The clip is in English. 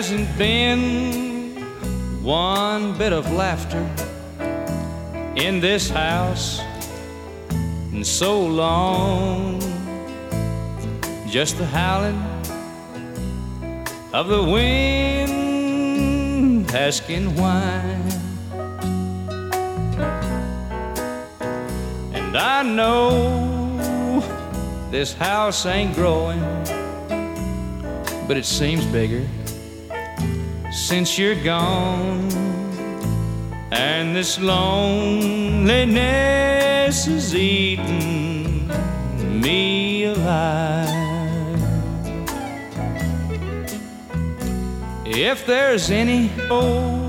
hasn't been one bit of laughter in this house in so long. Just the howling of the wind asking why. And I know this house ain't growing, but it seems bigger since you're gone. And this loneliness is eating me alive. If there's any hope